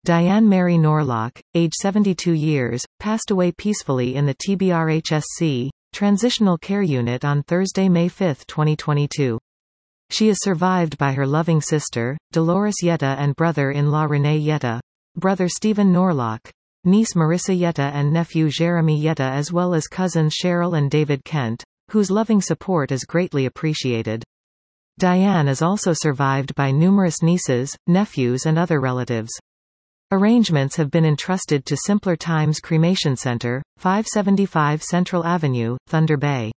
Diane Mary Norlock, age 72 years, passed away peacefully in the TBRHSC Transitional Care Unit on Thursday, May 5, 2022. She is survived by her loving sister, Dolores Yetta, and brother-in-law Renee Yetta, brother Stephen Norlock, niece Marissa Yetta, and nephew Jeremy Yetta, as well as cousins Cheryl and David Kent, whose loving support is greatly appreciated. Diane is also survived by numerous nieces, nephews, and other relatives. Arrangements have been entrusted to Simpler Times Cremation Center, 575 Central Avenue, Thunder Bay.